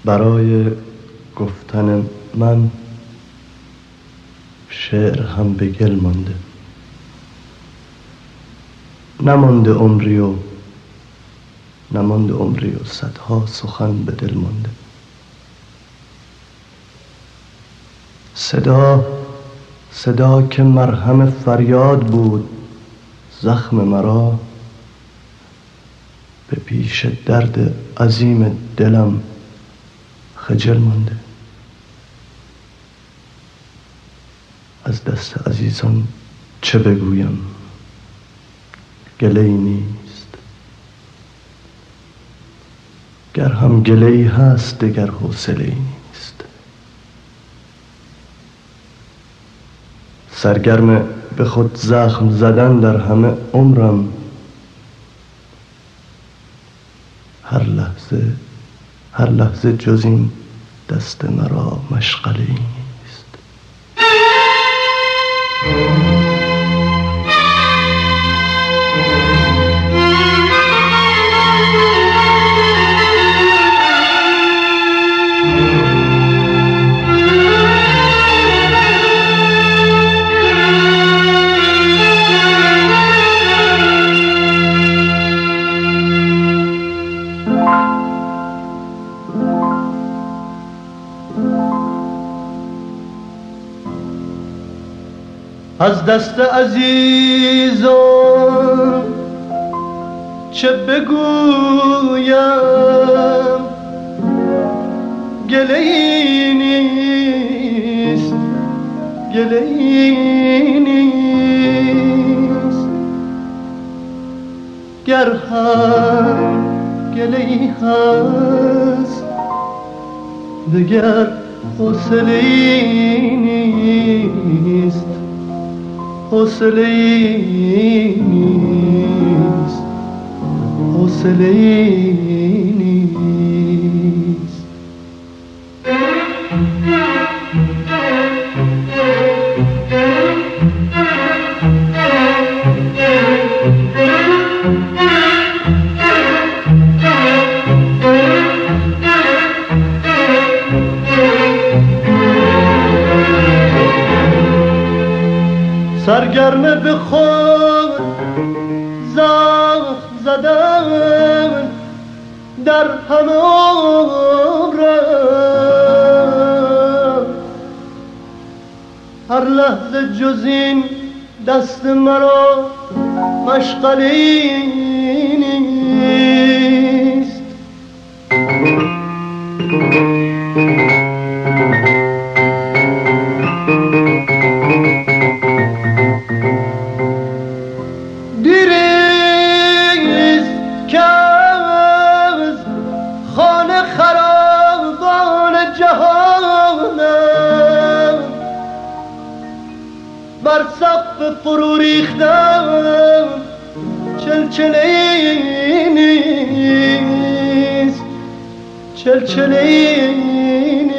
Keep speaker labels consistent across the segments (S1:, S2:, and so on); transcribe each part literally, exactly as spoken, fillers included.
S1: برای گفتن من شعر هم به گل مانده، نمانده عمری و نمانده عمری و صدها سخن به دل مانده. صدا صدا که مرهم فریاد بود زخم مرا، به پیش درد عظیم دلم خجل مانده. از دست عزیزان چه بگویم، گله‌ای نیست، گر هم گله‌ای هست دگر حوصله‌ای نیست. سرگرم به خود زخم زدن در همه عمرم، هر لحظه هر لحظه جز این دست مرا مشغله‌ای نیست. از دست عزیزم چه بگویم، گله‌ای نیست، گله‌ای نیست، گر هم گله‌ای هست دگر حوصله‌ای نیست، حوصله‌ای نیست، حوصله‌ای نیست. سرگرم به خود زخم زدن در همه عمرم، هر لحظه جز این دست مرا مشغله‌ای نیست. بر سقف فرو ریختم چلچله‌ای نیست، چلچله‌ای نیست.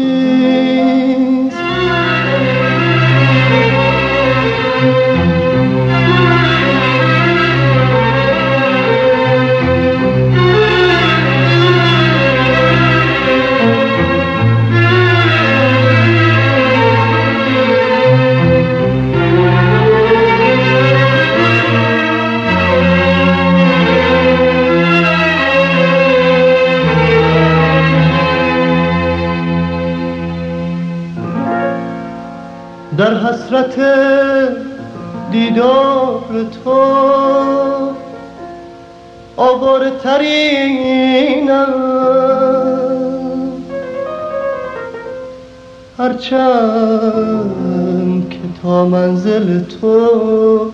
S1: در حسرت دیدار تو آواره ترینم، هرچند که تا منزل تو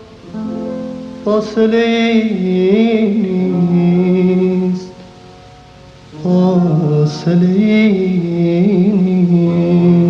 S1: فاصله نیست، فاصله نیست.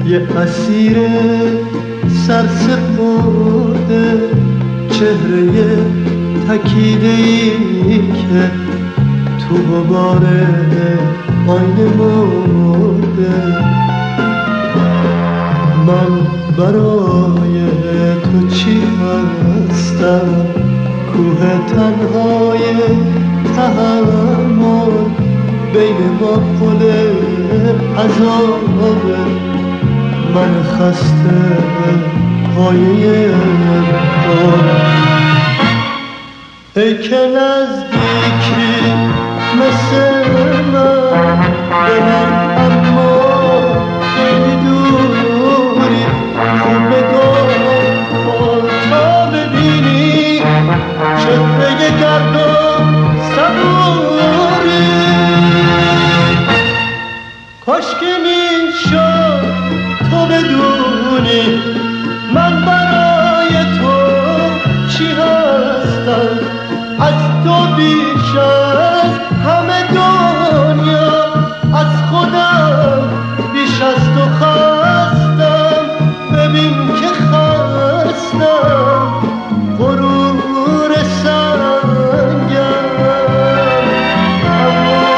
S1: یه اسیر سرسپرده، چهره تکیده‌ای که تو غبار آینه مرده. من برای تو چی هستم؟ کوه تنهای تحمل، بین ما پل عذابه. من خسته پایه پل، ای که نزدیکی مثل من به من، اما خیلی دوری. خوب نگاه کن تا ببینی چهره گرد و صبوری. کاش که میشد تو بدونی من برای تو چی هستم. از تو بیش از همه دنیا، از خودم بیش از تو خستم. ببین که خستم، غرور سنگم، اما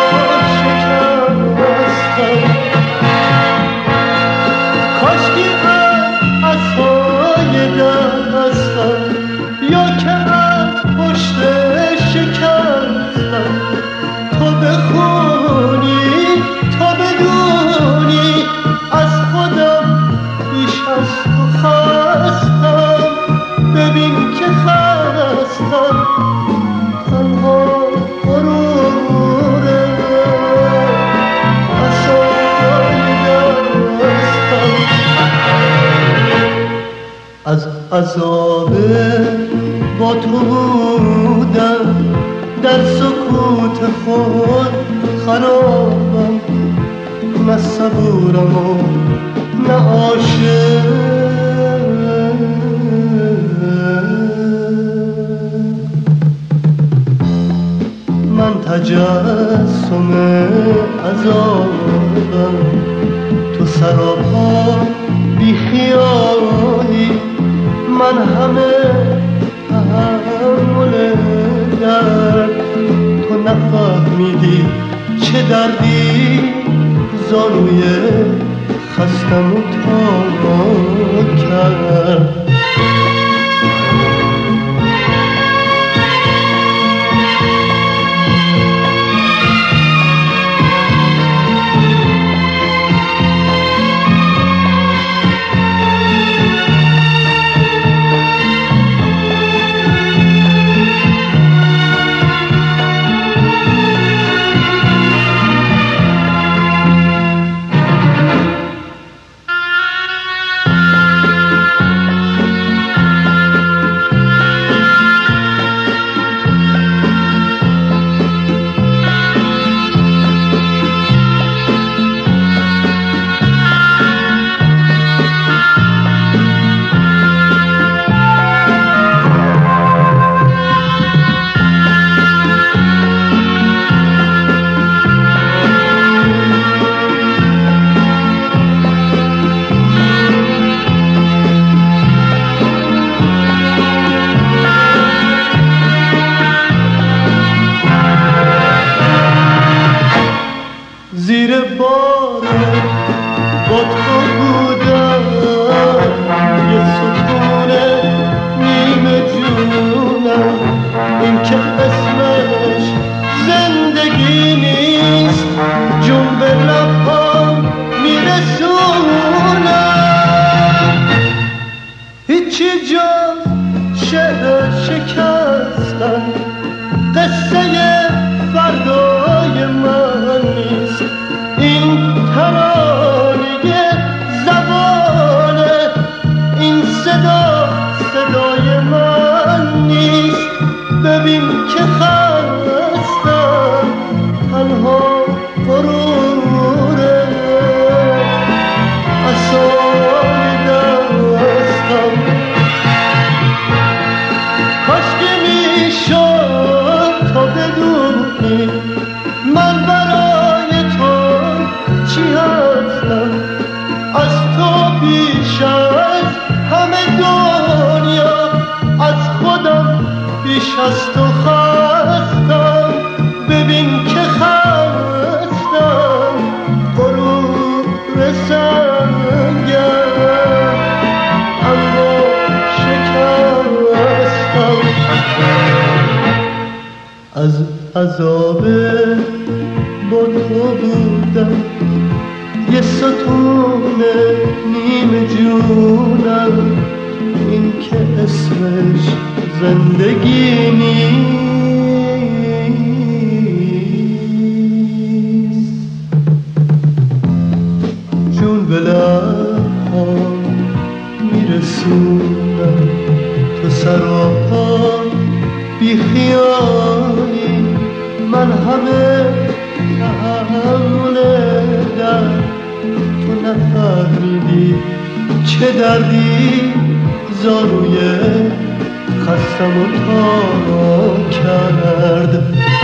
S1: شکستم. کاشکی از عصای دستم، یا که از پشت شکستم. تو بخونی تو بدونی از خودم بیش از تو خستم. ببین که خستم، تنها غروره عصای دستم. از عذاب با تو بودم، در سکوت خود خرابم. نه صبورم و نه عاشق، من تجسم عذابم. تو سراپا بی خیالی، من همه تحمل درد. تو نفهمیدی چه دردی زانوی خستم و تا کرد. از تو خستم، ببین که خستم، غرور سنگم اما شکستم. از عذاب با تو بودم یه ستون نیم جونم، این که اسمش زندگی نیست. جون به لب‌هام میرسونم، تو سراپا بی خیالی، من همه تحمل درد، تو نفهمیدی چه دردی زاروی خستم و تا کرد.